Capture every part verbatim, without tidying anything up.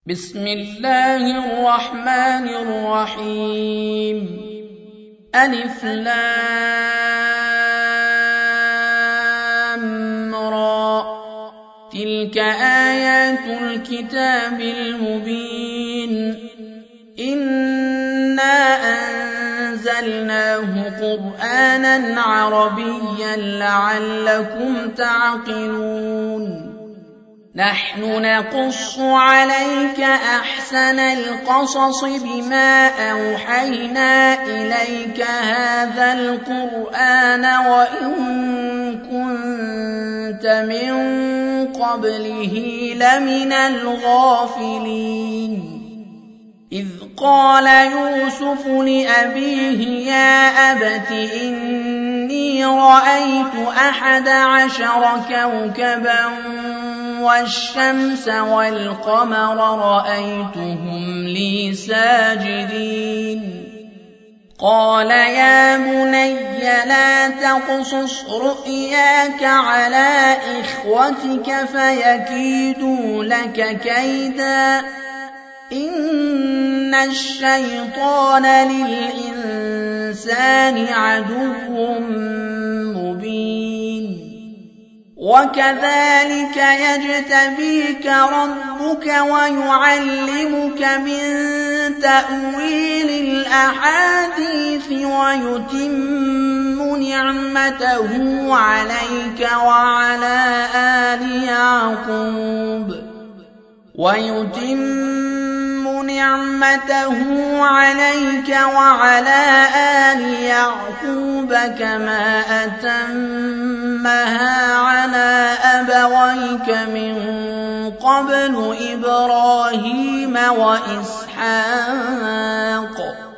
بسم الله الرحمن الرحيم ألف لام را تلك آيات الكتاب المبين إنا أنزلناه قرآنا عربيا لعلكم تعقلون نحن نقص عليك أحسن القصص بما أوحينا إليك هذا القرآن وإن كنت من قبله لمن الغافلين إذ قال يوسف لأبيه يا أبت إني رأيت أحد عشر كوكبا والشمس والقمر رأيتهم لي ساجدين قال يا بني لا تقصص رؤياك على إخوتك فيكيدوا لك كيدا إن الشيطان للإنسان عدو مبين وكذلك يجتبيك ربك ويعلمك من تأويل الأحاديث ويتم نعمته عليك وعلى آل يعقوب ويتم نعمته عليك وعلى آل يعقوب كما أتمها على أبويك من قبل إبراهيم وإسحاق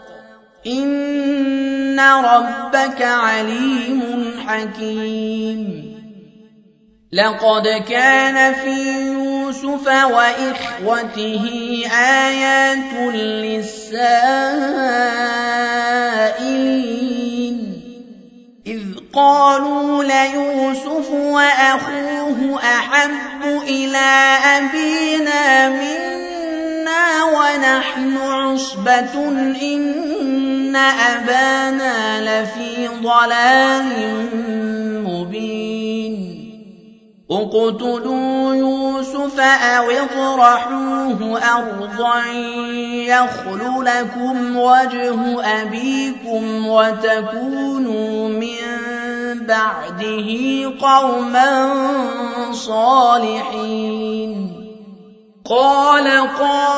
إن ربك عليم حكيم لقد كان في يوسف وإخوته آيات للسائلين إذ قالوا ليوسف وأخوه أحب إلى أبينا منا ونحن عصبة إن أبانا لفي ضلال مبين اقتلوا يوسف أو اطرحوه أرضا يخل لكم وجه أبيكم وتكونوا من بعده قوما صالحين قال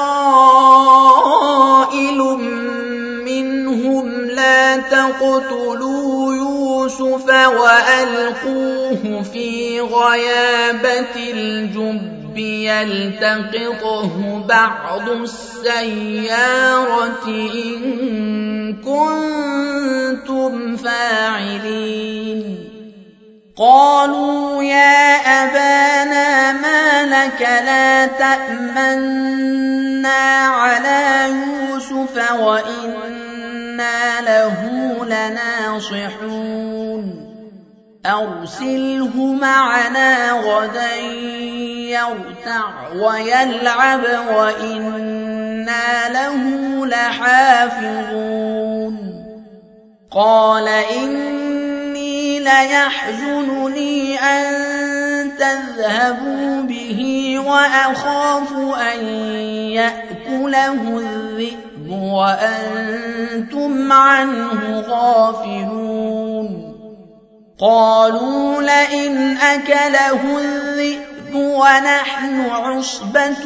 قائل منهم لا تقتلوا يوسف وألقوه في غيابة الجب يلتقطه بعض السيارة إن كنتم فاعلين قالوا يا أبانا ما لك لا تأمنا على يوسف وإنا له لناصحون أرسله معنا غدا يرتع ويلعب وإنا له لحافظون قال إني ليحزنني أن تذهبوا به وأخاف أن يأكله الذئب وأنتم عنه غافلون قالوا لئن أكله الذئب ونحن عصبة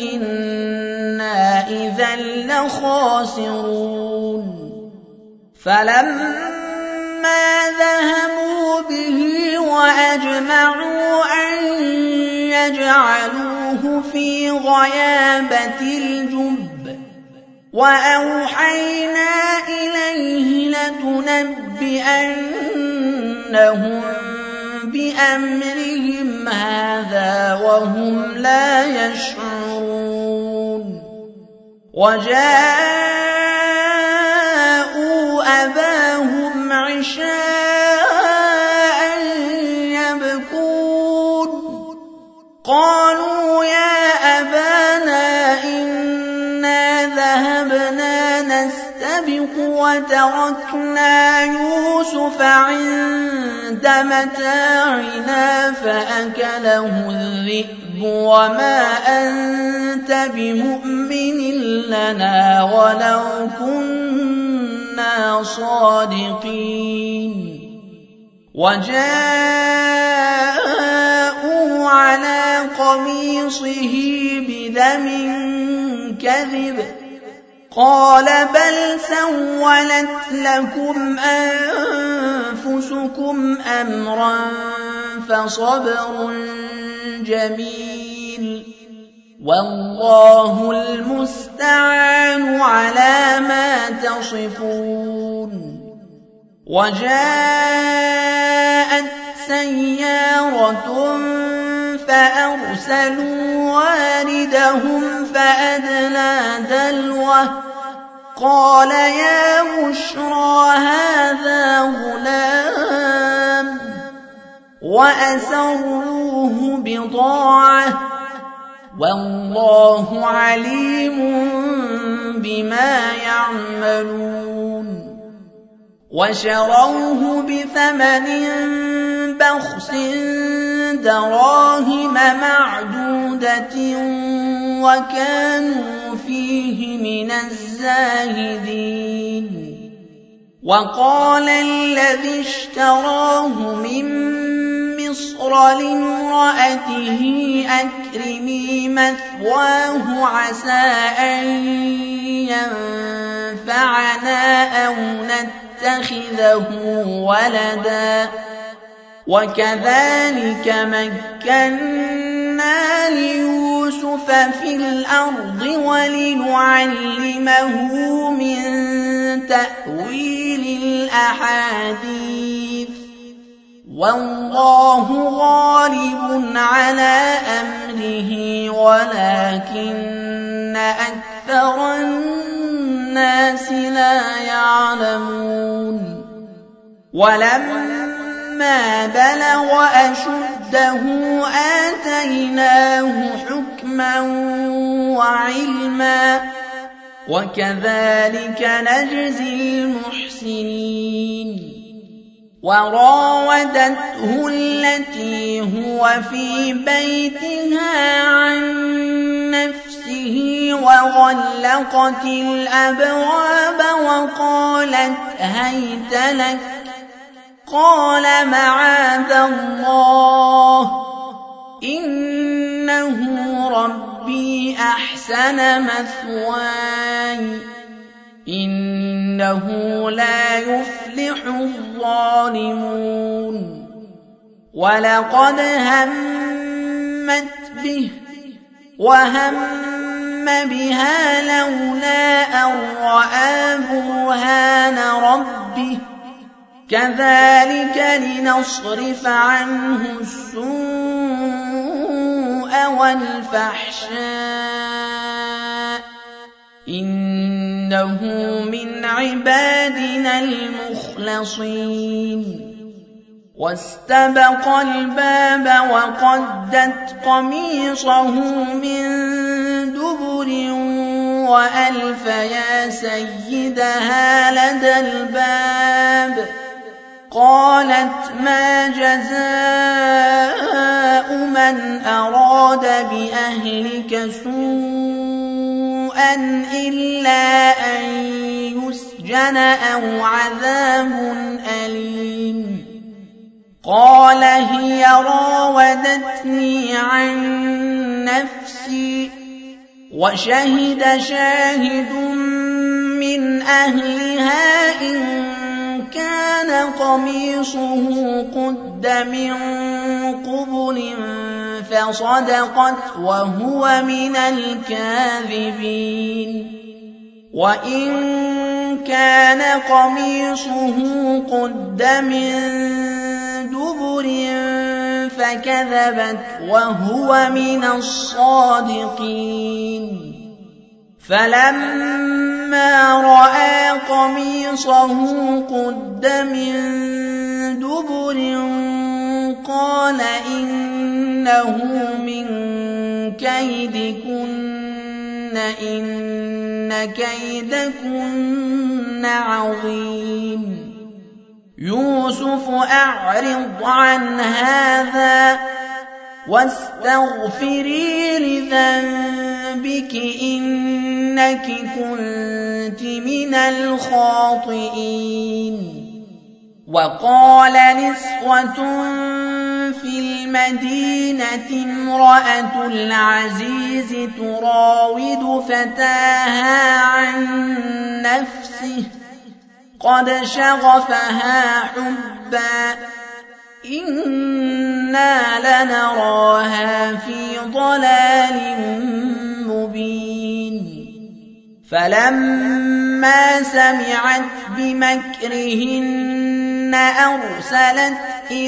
إنا إذا لخاسرون فلما ذهبوا به وأجمعوا أن يجعلوه في غيابة الجب وأوحينا إليه لتنبئنهم بأمرهم هذا وهم لا يشعرون وجاءوا أباهم عشاء يبكون قالوا يا أبانا إن نستبق وتركنا يوسف عند متاعنا فأكله الذئب وما أنت بمؤمن لنا ولو كنا صادقين وجاءوا على قميصه بدم كذب قال بل سولت لكم أنفسكم أمرا فصبر جميل والله المستعان على ما تصفون وجاءت سيارة فأرسلوا واردهم فأدلى دلوه قال يا بشرى هذا غلام وأسروه بضاعة والله عليم بما يعملون وشروه بثمن بخس دراهم معدودة وكانوا فيه من الزاهدين وقال الذي اشتراه من مصر لامرأته أكرمي مثواه عسى أن ينفعنا أو نتخذه ولدا وكذلك مكنا ليوسف في الأرض ولنعلمه من تأويل الأحاديث والله غالب على أمره ولكن أكثر الناس لا يعلمون ولما بلغ أشده آتيناه حكما وعلما وكذلك نجزي المحسنين وراودته التي هو في بيتها عن نفسه وغلقت الأبواب وقالت هيت لك قال معاذ الله إنه ربي أحسن مثواي إنه لا يفلح الظالمون ولقد همت به وهم بها لولا أن رأى برهان ربه كذلك لنصرف عنه السوء والفحشاء إنه من عبادنا المخلصين واستبق الباب وقدت قميصه من دبر وألف يا سيدها لدى الباب قالت ما جزاء من أراد بأهلك سوءا إلا أن يسجن أو عذاب أليم قال هي راودتني عن نفسي وشهد شاهد من أهلها إن كان قميصه قد من قبل فصدقت وهو من الكاذبين وإن كان قميصه قد من دبر فكذبت وهو من الصادقين فلما رأى قميصه قد من دبر قال إنه من كيدكن إن كيدكن عظيم يوسف أعرض عن هذا واستغفري لذنبك إنك كنت من الخاطئين وقال نسوة في المدينة امرأة العزيز تراود فتاها عن نفسه قد شغفها حبا إنا لنراها في ضلال مبين فلما سمعت بمكرهن أرسلت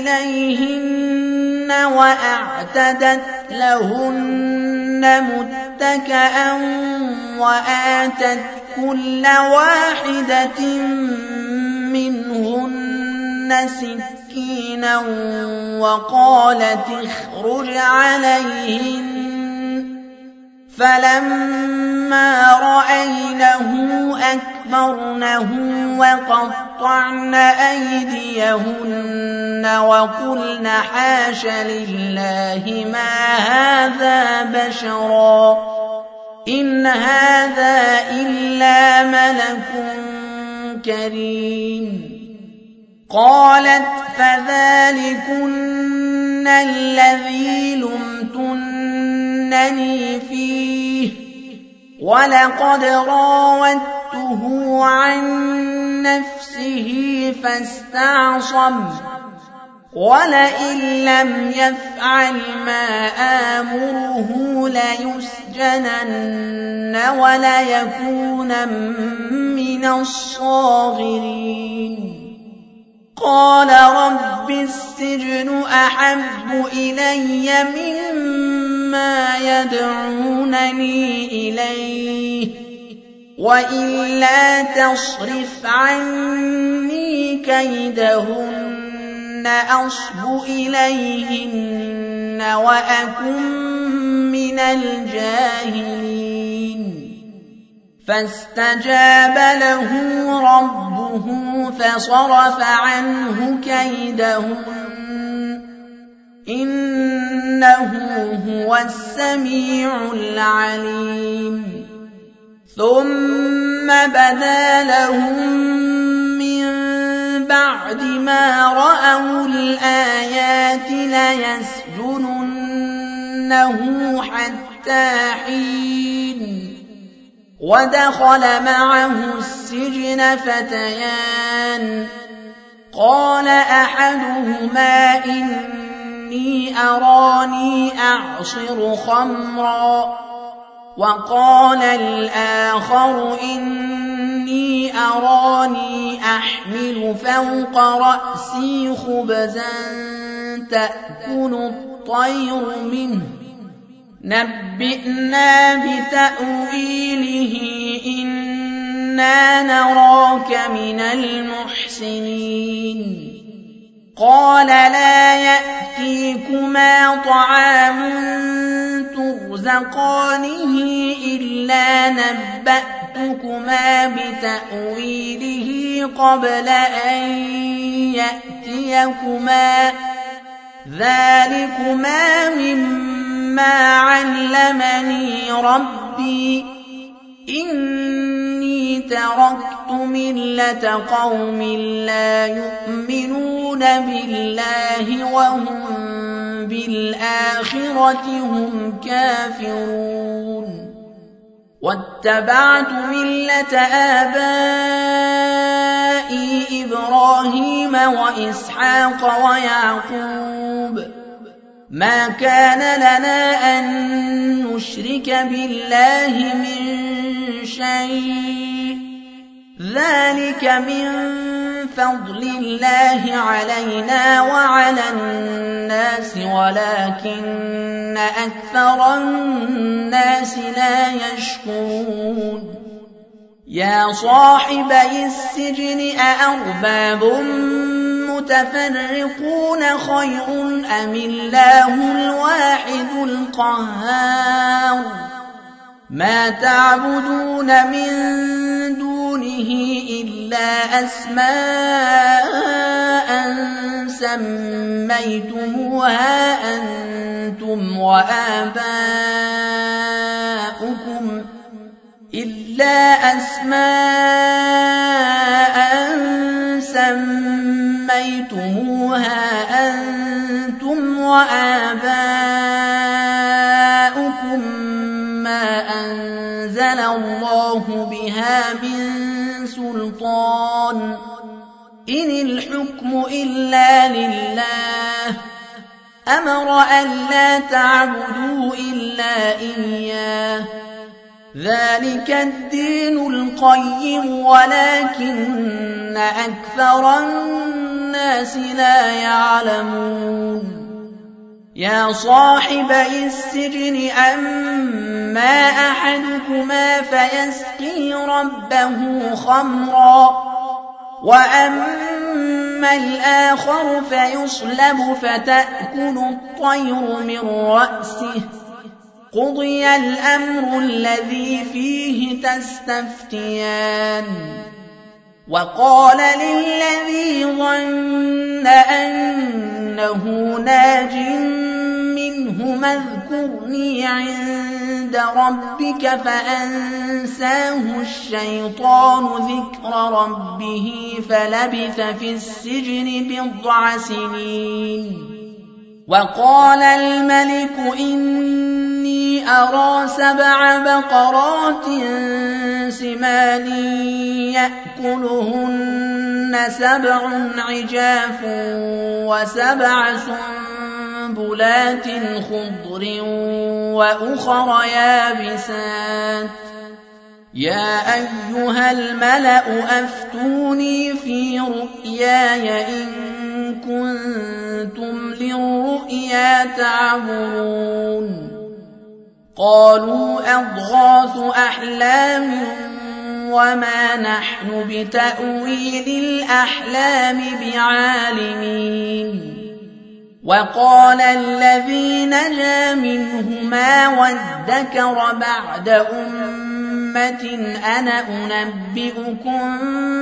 إليهن وأعتدت لهن متكئا وآتت كل واحدة منهن سكينا وقالت اخرج عليهن فلما رأينه أكبرنه وقطعن أيديهن وقلن حاش لله ما هذا بشرا إن هذا إلا ملك كريم قالت فذلكن الذي لمتنني فيه ولقد راودته عن نفسه فاستعصم ولئن لم يفعل ما آمره ليسجنن وليكون من الصاغرين قال رب السجن أحب إلي مما يدعونني إليه وإلا تصرف عني كيدهن أصب إليهن وأكن من الجاهلين فاستجاب له ربه فصرف عنه كيدهن إنه هو السميع العليم ثم بدا لهم من بعد ما رأوا الآيات ليسجننه حتى حين ودخل معه السجن فتيان قال أحدهما إني أراني أعصر خمرا وقال الآخر إني أراني أحمل فوق رأسي خبزا تأكل الطير منه نبئنا بتأويله إنا نراك من المحسنين قال لا يأتيكما طعام ترزقانه إلا نبأتكما بتأويله قبل أن يأتيكما ذلكما مما علمني ربي إني تركت ملة قوم لا يؤمنون بالله وهم بالآخرة هم كافرون واتبعت ملة آبائي إبراهيم وإسحاق ويعقوب ما كان لنا أن نشرك بالله من شيء ذلك من فضل الله علينا وعلى الناس ولكن أكثر الناس لا يشكرون يا صاحبي السجن أأرباب متفرقون خير أم الله الواحد القهار ما تعبدون من دونه إلا أسماء سميتموها أنتم وآباؤكم إلا أسماء سميتموها أنتم وآباؤكم ما أنزل الله بها من سلطان إن الحكم إلا لله أمر ألا تعبدوا إلا إياه ذلك الدين القيم ولكن أكثر الناس لا يعلمون يا صاحبي السجن أما أحدكما فيسقي ربه خمرا وأما الآخر فيصلب فتأكل الطير من رأسه قضي الأمر الذي فيه تستفتيان وقال للذي ظن أنه ناج منهما اذكرني عند ربك فأنساه الشيطان ذكر ربه فلبث في السجن بضع سنين وقال الملك إني أرى سبع بقرات سمان يأكلهن سبع عجاف وسبع سنبلات خضر وأخر يابسات يا أيها الملأ أفتوني في رؤياي إن كنتم للرؤيا تعبرون قالوا أضغاث أحلام وما نحن بتأويل الأحلام بعالمين وقال الذي نجا منهما وادكر بعد أمة أنا أنبئكم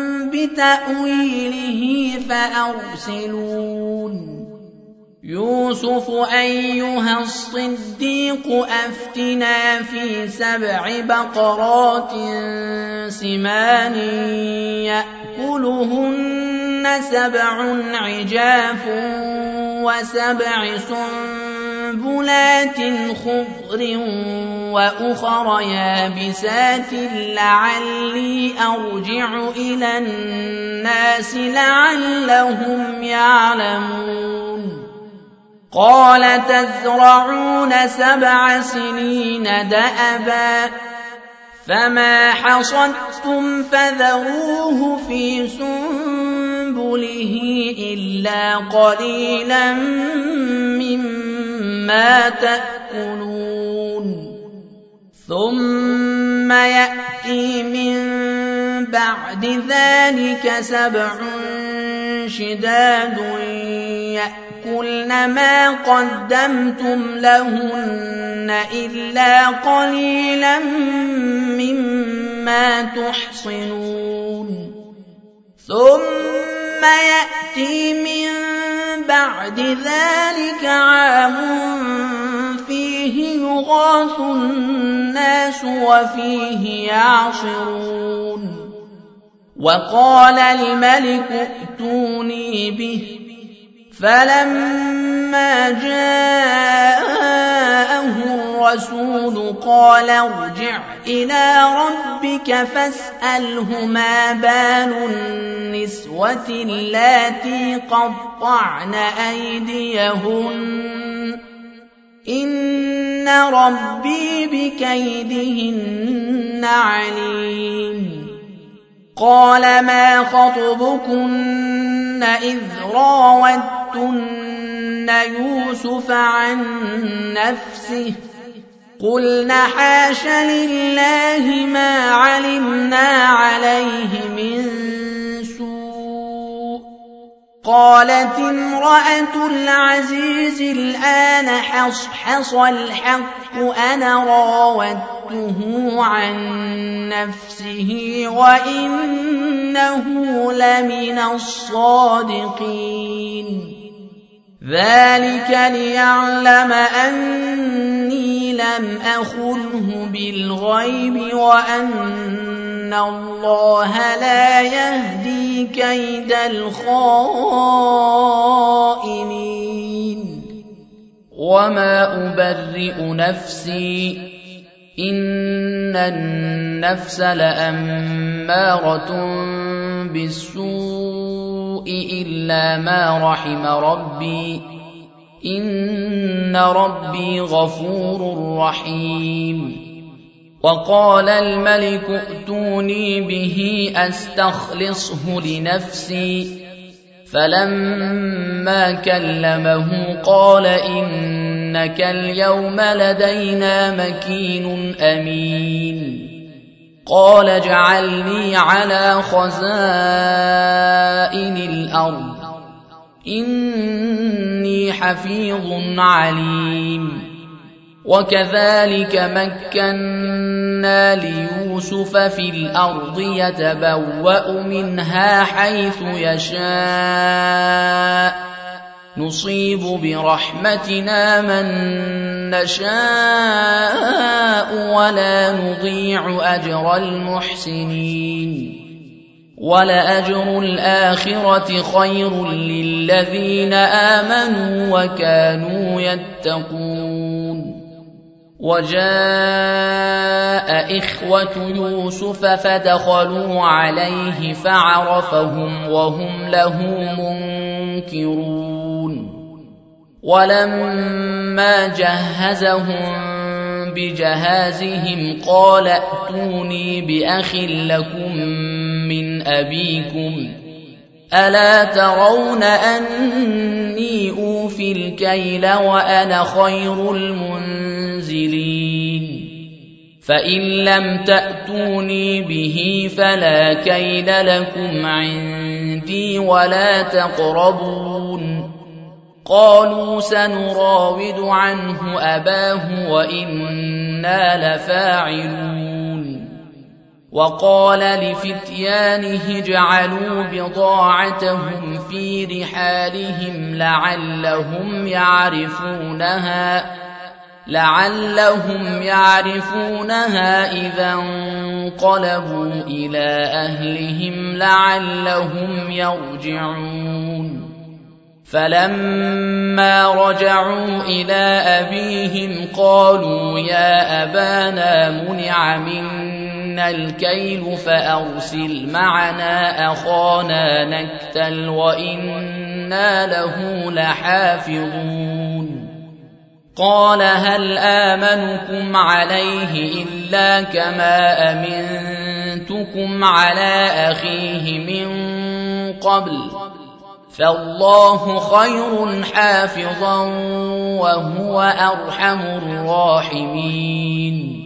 بتأويله فأرسلون يوسف أيها الصديق أفتنا في سبع بقرات سمان يأكلهن سبع عجاف وسبع سنبلات خضر وأخر يابسات لعلي أرجع إلى الناس لعلهم يعلمون قال تزرعون سبع سنين دأبا فما حصدتم فذروه في سنبله إلا قليلا مما تأكلون ثم يأتي من بعد ذلك سبع شداد يأكلن ما قدمتم لهن إلا قليلا مما تحصنون ثم يأتي من بعد ذلك عام فيه يغاث الناس وفيه يعصرون وقال الملك ائتوني به فلما جاءه الرسول قال ارجع إلى ربك فاسأله ما بال النسوة اللاتي قطعن أيديهن إن ربي بكيدهن عليم قال ما خطبكن إذ راوتن يوسف عن نفسه قلنا حاش لله ما علمنا عليه من سوء قالت امرأة العزيز الآن حصحص الحق أنا راودته عن نفسه وإنه لمن الصادقين ذلك ليعلم أني لم أخنه بالغيب وأن الله لا يهدي كيد الخائنين وما أبرئ نفسي إن النفس لأمارة بالسوء إلا ما رحم ربي إن ربي غفور رحيم وقال الملك ائتوني به أستخلصه لنفسي فلما كلمه قال إنك اليوم لدينا مكين أمين قال اجعلني على خزائن الأرض إني حفيظ عليم وكذلك مكنا ليوسف في الأرض يتبوأ منها حيث يشاء نصيب برحمتنا من نشاء ولا نضيع أجر المحسنين ولأجر الآخرة خير للذين آمنوا وكانوا يتقون وجاء إخوة يوسف فدخلوا عليه فعرفهم وهم له منكرون ولما جهزهم بجهازهم قال ائتوني بأخ لكم من أبيكم ألا ترون أني أوفي الكيل وأنا خير المنزلين فإن لم تأتوني به فلا كيل لكم عندي ولا تقربون قالوا سنراود عنه أباه وإنا لفاعلون وقال لفتيانه اجعلوا بضاعتهم في رحالهم لعلهم يعرفونها لعلهم يعرفونها إذا انقلبوا إلى أهلهم لعلهم يرجعون فلما رجعوا إلى أبيهم قالوا يا أبانا منع منا الكيل فأرسل معنا أخانا نكتل وإنا له لحافظون قال هل آمنكم عليه إلا كما أمنتكم على أخيه من قبل فالله خير حافظا وهو أرحم الراحمين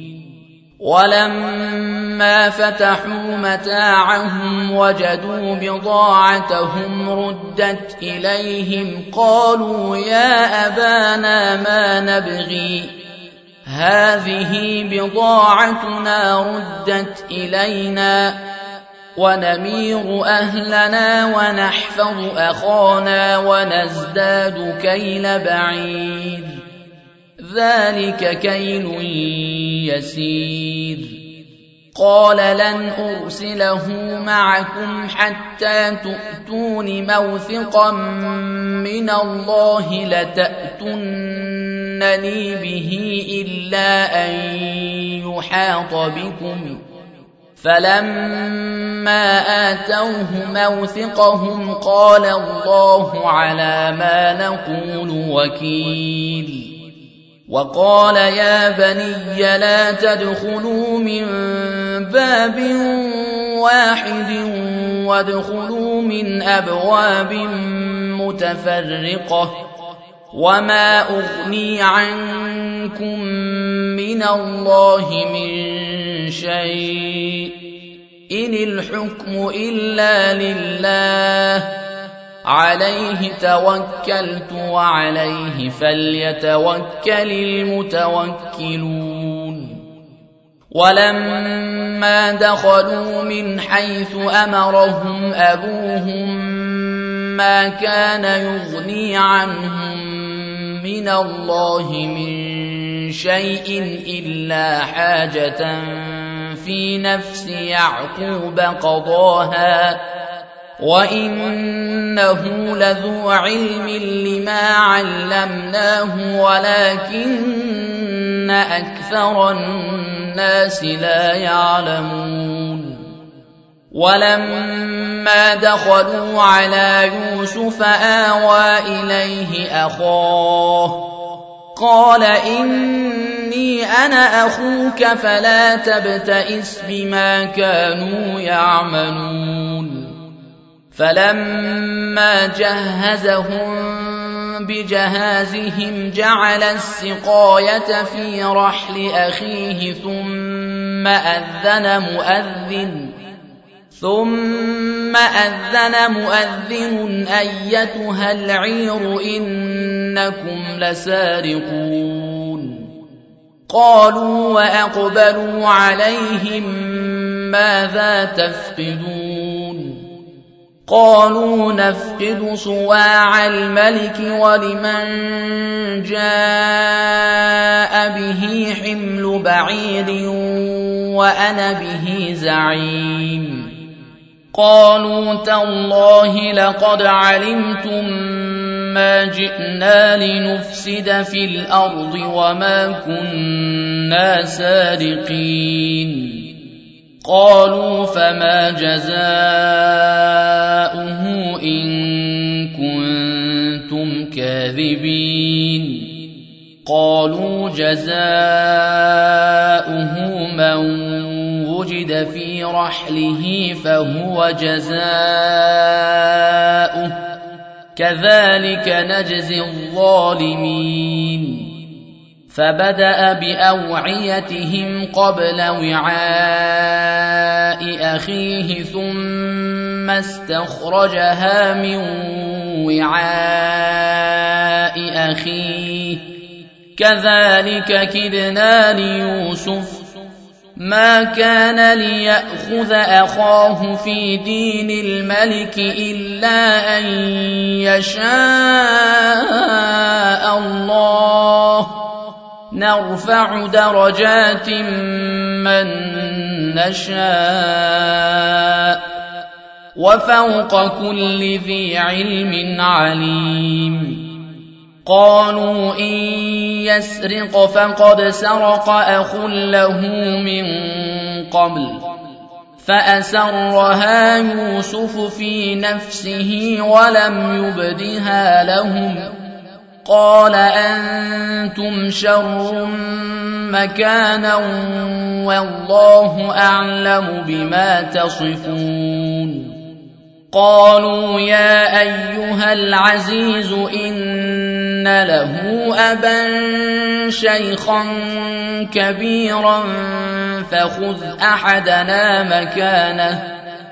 ولما فتحوا متاعهم وجدوا بضاعتهم ردت إليهم قالوا يا أبانا ما نبغي هذه بضاعتنا ردت إلينا ونمير أهلنا ونحفظ أخانا ونزداد كيل بعيد ذلك كيل يسير قال لن أرسله معكم حتى تؤتون موثقا من الله لتأتونني به إلا أن يحاط بكم فلما آتوه موثقهم قال الله على ما نقول وكيل وقال يا بني لا تدخلوا من باب واحد وادخلوا من أبواب متفرقة وما أغني عنكم من الله من شيء إن الحكم إلا لله عليه توكلت وعليه فليتوكل المتوكلون ولما دخلوا من حيث أمرهم أبوهم ما كان يغني عنهم من الله من شيء إلا حاجة في نفس يعقوب قضاها وإنه لذو علم لما علمناه ولكن أكثر الناس لا يعلمون ولما دخلوا على يوسف آوى إليه أخاه قال إني أنا أخوك فلا تبتئس بما كانوا يعملون فلما جهزهم بجهازهم جعل السقاية في رحل أخيه ثم أذن مؤذن ثم أذن مؤذن أيتها العير إنكم لسارقون قالوا وأقبلوا عليهم ماذا تفقدون قالوا نفقد صواع الملك ولمن جاء به حمل بعير وأنا به زعيم قالوا تالله لقد علمتم ما جئنا لنفسد في الأرض وما كنا سارقين قالوا فما جزاؤه إن كنتم كاذبين قالوا جزاؤه من وجد في رحله فهو جزاؤه كذلك نجزي الظالمين فبدأ بأوعيتهم قبل وعاء أخيه ثم استخرجها من وعاء أخيه كذلك كدنا ليوسف ما كان ليأخذ أخاه في دين الملك إلا أن يشاء الله نرفع درجات من نشاء وفوق كل ذي علم عليم قالوا إن يسرق فقد سرق أخ له من قبل فأسرها يوسف في نفسه ولم يبدها لهم قال أنتم شر مكانا والله أعلم بما تصفون قالوا يا أيها العزيز إن له أبا شيخا كبيرا فخذ أحدنا مكانه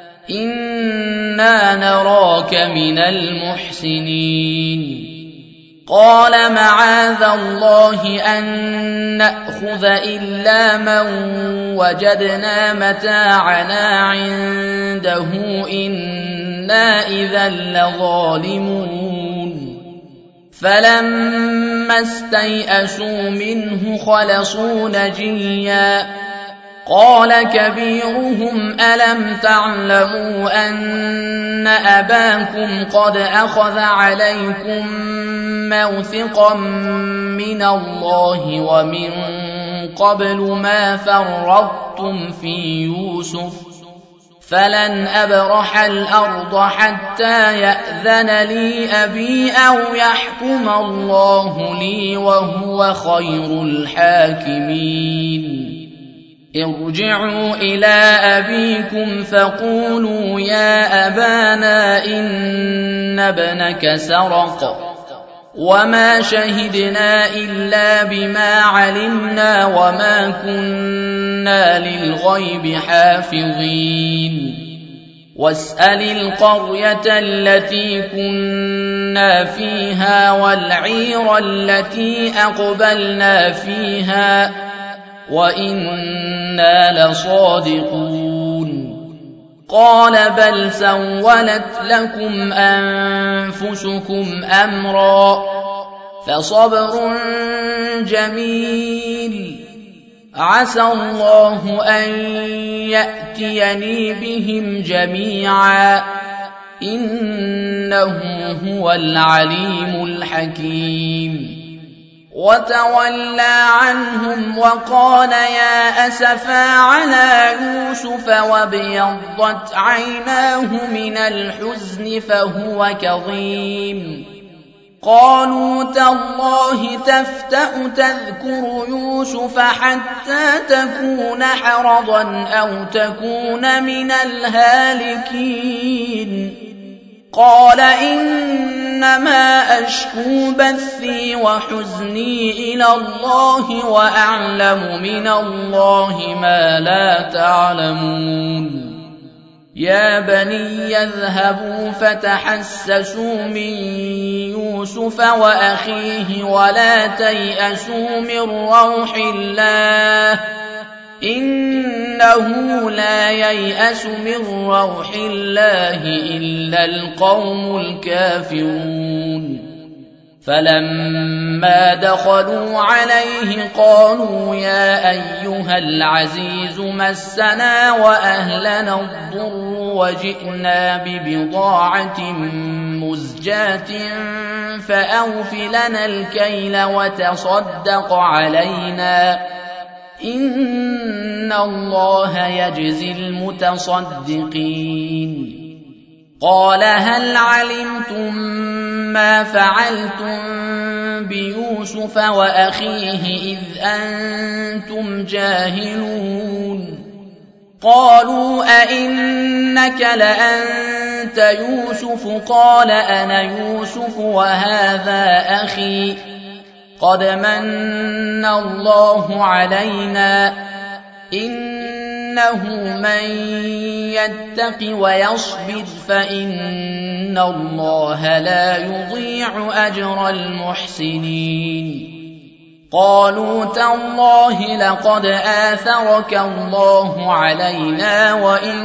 إنا نراك من المحسنين قال معاذ الله أن نأخذ إلا من وجدنا متاعنا عنده إنا إذا لظالمون فلما استيئسوا منه خلصوا نجيا قال كبيرهم ألم تعلموا أن أباكم قد أخذ عليكم موثقا من الله ومن قبل ما فرطتم في يوسف فلن أبرح الأرض حتى يأذن لي أبي أو يحكم الله لي وهو خير الحاكمين ارجعوا إلى أبيكم فقولوا يا أبانا إن ابنك سرق وما شهدنا إلا بما علمنا وما كنا للغيب حافظين واسأل القرية التي كنا فيها والعير التي أقبلنا فيها وإنا لصادقون قال بل سولت لكم أنفسكم أمرا فصبر جميل عسى الله أن يأتيني بهم جميعا إنه هو العليم الحكيم وتولى عنهم وقال يا أسفا على يوسف وابيضت عيناه من الحزن فهو كظيم قالوا تالله تفتأ تذكر يوسف حتى تكون حرضا أو تكون من الهالكين قال إنما أشكو بثي وحزني إلى الله وأعلم من الله ما لا تعلمون يا بني اذهبوا فتحسسوا من يوسف وأخيه ولا تيأسوا من روح الله إنه لا ييأس من روح الله إلا القوم الكافرون فلما دخلوا عليه قالوا يا أيها العزيز مسنا وأهلنا الضر وجئنا ببضاعة مزجاة فأوف لنا الكيل وتصدق علينا إن الله يجزي المتصدقين قال هل علمتم ما فعلتم بيوسف وأخيه إذ أنتم جاهلون قالوا أئنك لأنت يوسف قال أنا يوسف وهذا أخي قد من الله علينا إنه من يتق ويصبر فإن الله لا يضيع أجر المحسنين قالوا تالله لقد آثرك الله علينا وإن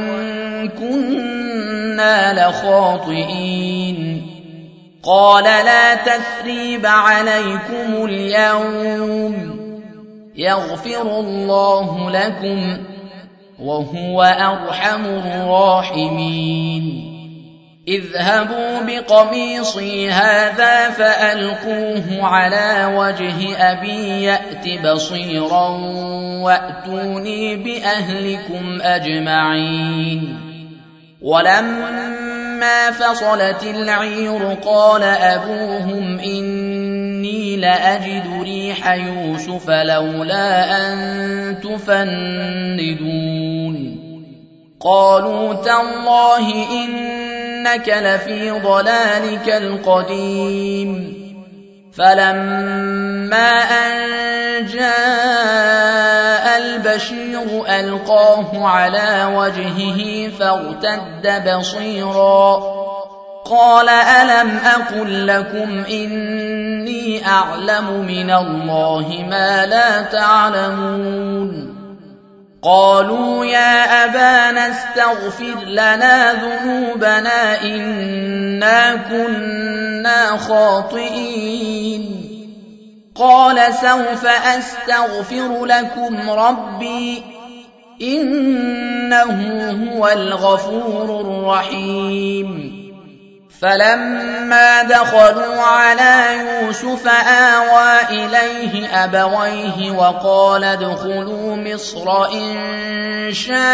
كنا لخاطئين قال لا تثريب عليكم اليوم يغفر الله لكم وهو أرحم الراحمين اذهبوا بقميصي هذا فألقوه على وجه أبي يأت بصيرا وأتوني بأهلكم أجمعين ولما فصلت العير قال أبوهم إني لأجد ريح يوسف لولا أن تفندون قالوا تالله إنك لفي ضلالك القديم فلما أن جاء البشير ألقاه على وجهه فارتد بصيرا قال ألم أقل لكم إني أعلم من الله ما لا تعلمون قالوا يا أبانا استغفر لنا ذنوبنا إنا كنا خاطئين قال سوف أستغفر لكم ربي إنه هو الغفور الرحيم فلما دخلوا على يوسف آوى إليه أبويه وقال ادخلوا مصر إن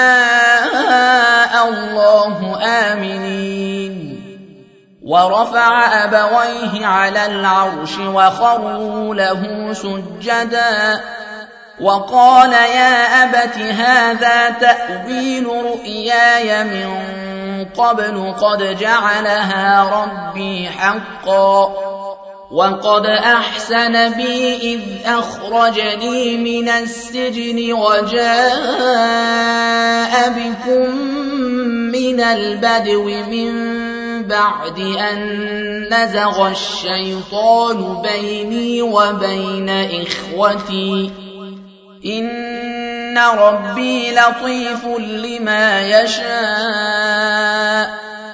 شاء الله آمنين ورفع أبويه على العرش وخروا له سجدا وقال يا أبت هذا تأويل رؤياي من قبل قد جعلها ربي حقا وقد أحسن بي إذ أخرجني من السجن وجاء بكم من من البدو من بعد أن نزغ الشيطان بيني وبين إخوتي إن ربي لطيف لما يشاء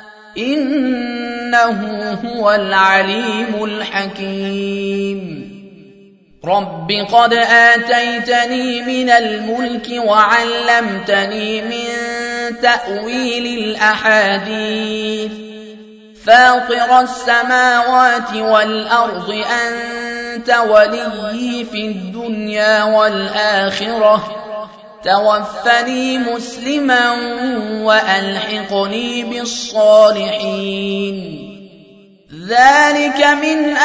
إنه هو العليم الحكيم رب قد آتيتني من الملك وعلمتني من تأويل الأحاديث فاطر السماوات والأرض أنت وليي في الدنيا والآخرة توفني مسلما وألحقني بالصالحين ذلك من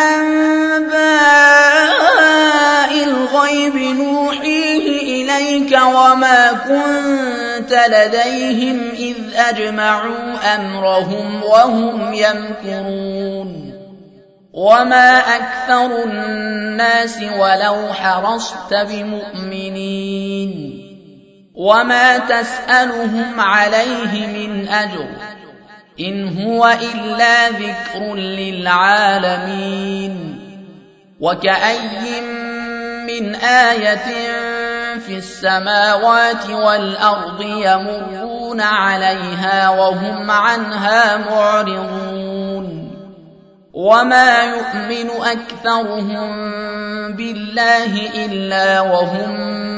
أنباء الغيب نوحيه إليك وما كنت لديهم إذ أجمعوا أمرهم وهم يمكرون وما أكثر الناس ولو حرصت بمؤمنين وما تسألهم عليه من أجر إن هو إلا ذكر للعالمين وكأي من آية في السماوات والأرض يمرون عليها وهم عنها معرضون وما يؤمن أكثرهم بالله إلا وهم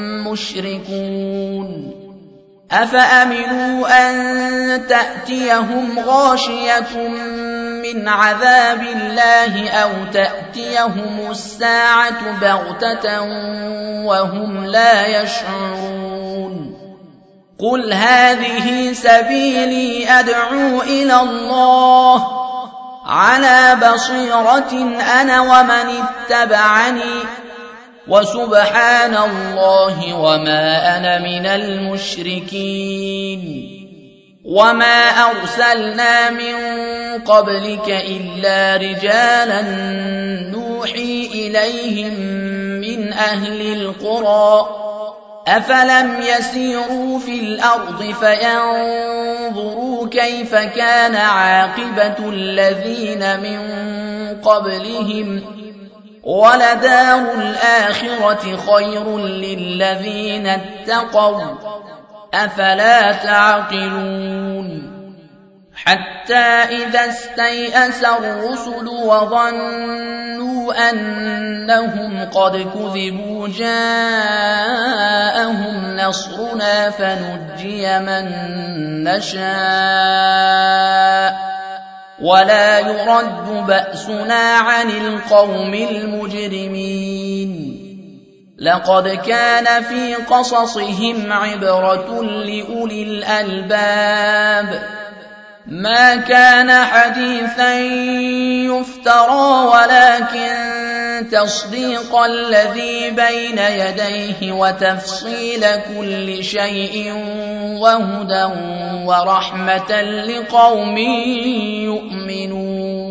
مشركون أفأمنوا أن تأتيهم غاشية من عذاب الله أو تأتيهم الساعة بغتة وهم لا يشعرون قل هذه سبيلي أدعو إلى الله على بصيرة أنا ومن اتبعني وسبحان الله وما أنا من المشركين وما أرسلنا من قبلك إلا رجالا نوحي إليهم من أهل القرى أفلم يسيروا في الأرض فينظروا كيف كان عاقبة الذين من قبلهم ولدار الآخرة خير للذين اتقوا أفلا تعقلون حتى إذا استيأس الرسل وظنوا أنهم قد كذبوا جاءهم نصرنا فنجي من نشاء ولا يرد بأسنا عن القوم المجرمين لقد كان في قصصهم عبرة لأولي الألباب ما كان حديثا يفترى ولكن تصديق الذي بين يديه وتفصيل كل شيء وهدى ورحمة لقوم يؤمنون